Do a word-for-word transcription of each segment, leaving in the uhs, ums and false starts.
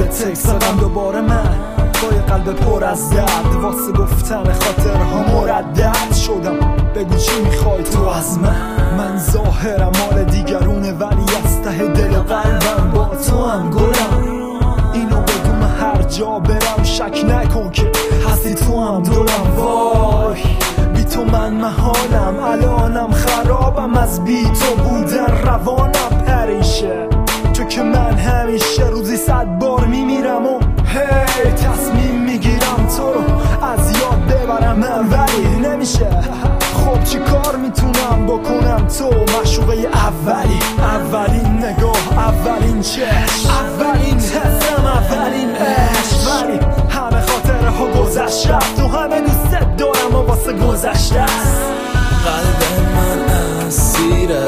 تکس زدم دوباره من با یه قلب پر از درد، واسه گفتن خاطرها مردد شدم. بگو چی میخوای تو از من؟ من ظاهرم مال دیگرونه ولی از ته دل قلبم با تو هم گلم. اینو بگو من هر جا برم شک نکن که هستی تو هم دلم. وای بی تو من محالم، الانم خرابم از بی تو بودن، روانم پریشه. تو که من همیشه روزی صد بار میمیرم و هی تصمیم میگیرم تو رو از یاد ببرم من، ولی نمیشه. خب چی کار میتونم بکنم؟ تو معشوقه اولی، اولین نگاه، اولین چشم، اولین حسم، اولین عشق. ولی همه خاطره ها گذشت رفت و همه دوست دارم و واسه گذشته است. قلب من اسیره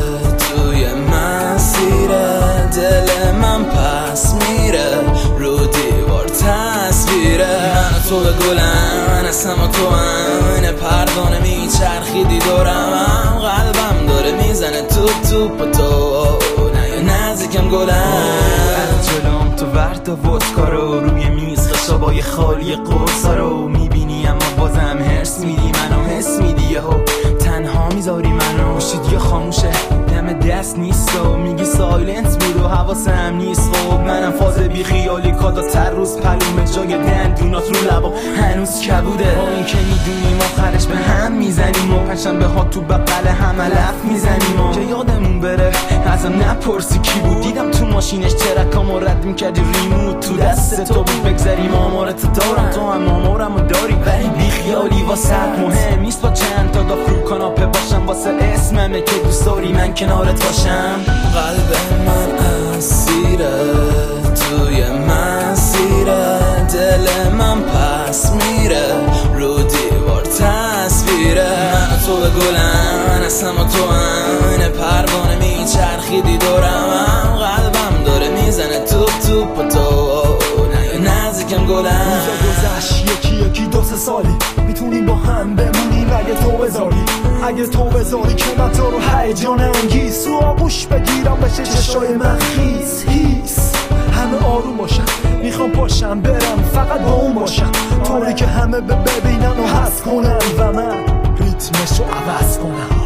توی مسیره، دل من پس میره رو دیوار تصویره. من تو به گلم، من اسم و تو هم، این پروانه میچرخیدی دورم، قلبم داره میزنه توپ توپ و تو نه نزدیکم گلم. از جلوم تو ورد و ودکا رو روی میز خشابای خالی قرصا رو میبینی، اما بازم هرس میدی منو، حس میدی یهو تنها میذاری منو. شید یا خاموشه دم دست نیست و میگی سایلنت بود و حواسم نیست. خب منم فاز بی خیالی کادا تر روز پلومه جای دندونات رو لبا هنوز کبوده. با این که میدونیم آخرش به هم میزنیم و پنجشنبه ها تو بغل هم علف میزنیم و که یادمون بره ازم نپرسی کی بود. دیدم تو ماشینش ترکامو رد میکردی ریموت تو دست تو بود. بگذریم آمارت دارم تو هم آمارمو داری ولی بی خیالی واسه مهم نیست با چند تا دافرو کاناپه باشم، واسه اسممه که دوست داری من کنارت باشم. قلب من اسیره توی مسیره، دل من پس میره رو دیوار تصویره. من تو به گلم، من اسم و تو هم، این پروانه میچرخیدی دورم، قلبم داره میزنه توپ توپ و تو نه نزدیکم گلم. روزا گذشت یکی یکی دو سه سالی، میتونی با هم بمونیم اگه تو بذاری، اگه تو بذاری که من تو رو هیجان انگیز تو آغوش بگیرم بشه چشای من خیس هیس. همه آروم باشن میخوام پاشم برم فقط با اون باشم، طوری که همه ببینن و حس کنن و من ریتمشو عوض کنم.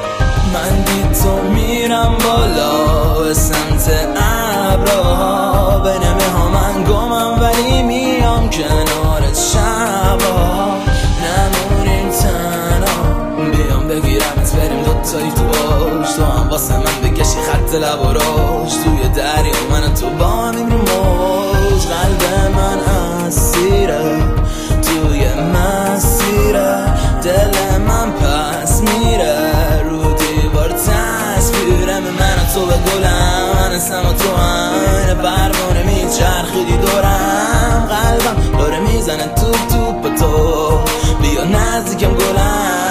من بی تو میرم بالا به سمت ابرها، به نمه ها من گمم ولی میام کنارت شبا، نمونیم تنها بیام بگیرمت بریم دوتایی تو باش، تو هم واسه من بکشی خط لب و راش، توی دریا من تو با همیم رو موج. قلب من اسیره توی مسیره، دل من پس میره رو دیوار تصویرم. من تو به گلم، من اسم و تو هم، پروانه میچرخیدی دورم، قلبم داره میزنه توپ توپ تو بیا نزدیکم گلم.